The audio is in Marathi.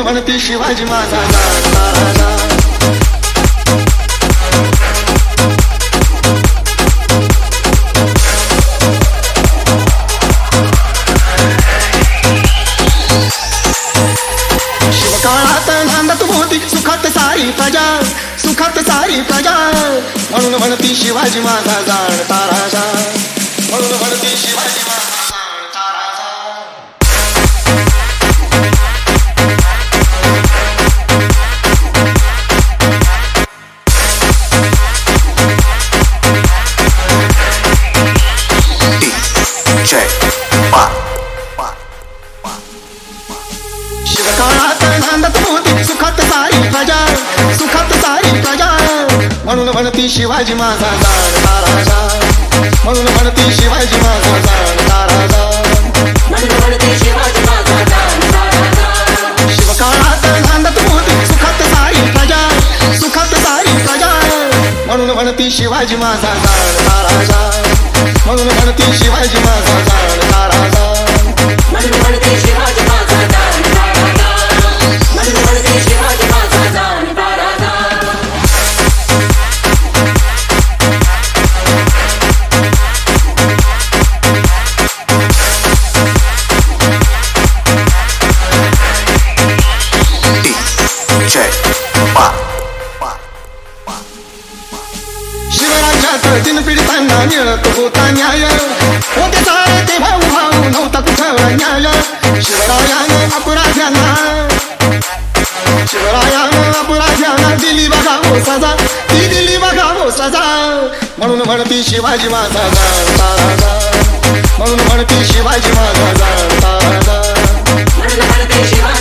म्हणती शिवाजी माझा जाणता राजा. शिवकाळात नांदत होती सुखात सारी प्रजा, सुखात सारी प्रजा. म्हणून म्हणती शिवाजी माझा जाणता राजा, म्हणून म्हणती शिवाजी माझा जाणता राजा. शिवकाळात नांदत होती सुखात सारी प्रजा, सुखात सारी प्रजा. म्हणून म्हणती शिवाजी माझा जाणता राजा, म्हणून म्हणती शिवाजी माझा जाणता राजा, म्हणून म्हणती शिवाजी माझा जाणता राजा. शिवकाळात नांदत होती सुखात सारी प्रजा, सुखात सारी प्रजा. म्हणून म्हणती शिवाजी माझा जाणता राजा, म्हणून म्हणती शिवाजी माझा जाणता राजा, म्हणून म्हणती शिवाजी माझा जाणता राजा, म्हणून म्हणती शिवाजी माझा जाणता राजा. शिवराज्यात तीन पीडितांना मिळत होता न्याय, होते सारे ते भाऊ भाऊ नव्हता कुठं न्याय. शिवरायानं अपराध्यांना, शिवरायानं अपराध्यांना दिली बघा हो सजा, ती दिली बघा हो सजा. म्हणून म्हणती शिवाजी माझा जाणता राजा, म्हणून म्हणती शिवाजी माझा जाणता राजा, म्हणून म्हणती शिवाजी